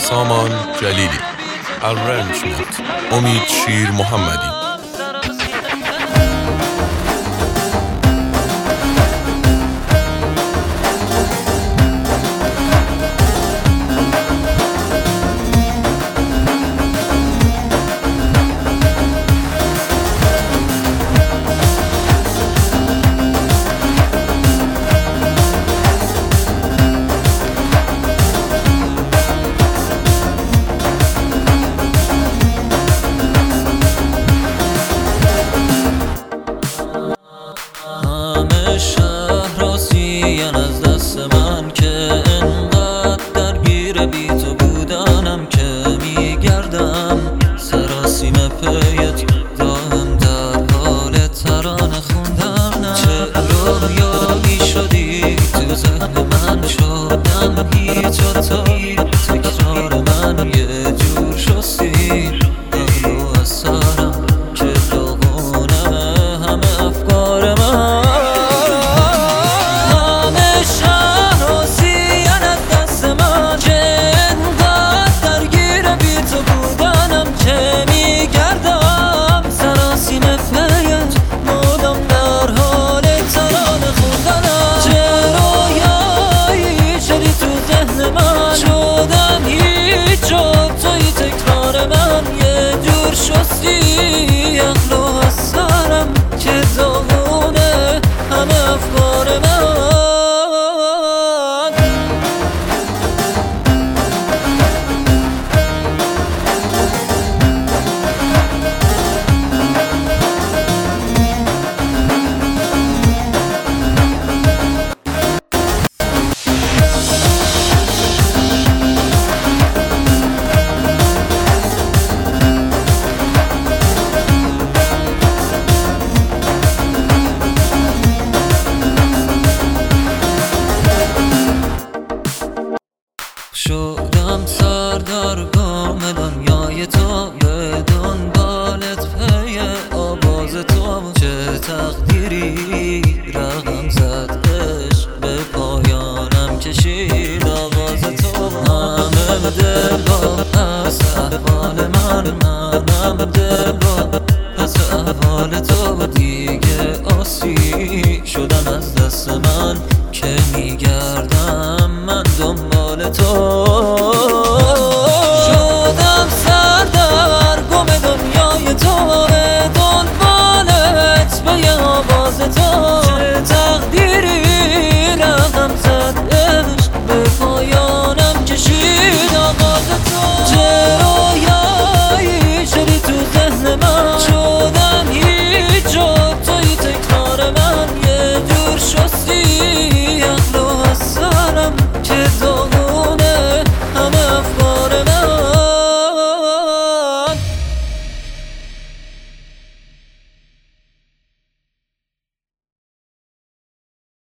سامان جلیلی. Arrangement امید شیر محمدی. شهر راسیان از دست من که انقدر درگیر بی تو بودنم که میگردم سراسیم پیت دائم در حال ترانه خوندنم. چه رویایی شدی تو ذهن من شدم هیچ تایی تکرار من یه جور شستی اغلو از سرم که داغونه همه افکار من. شستی اخلو از سرم که داغونه همه افکار من. شدم سردرگم دنیای تو به دنبالت پی آواز تو. چه تقدیری رقم زد عشق به پایانم کشید آواز تو. همه دلم پس احوال منم دلم پس احوال تو دیگه آسی شدن از دست من که میگردم من دنبال تو.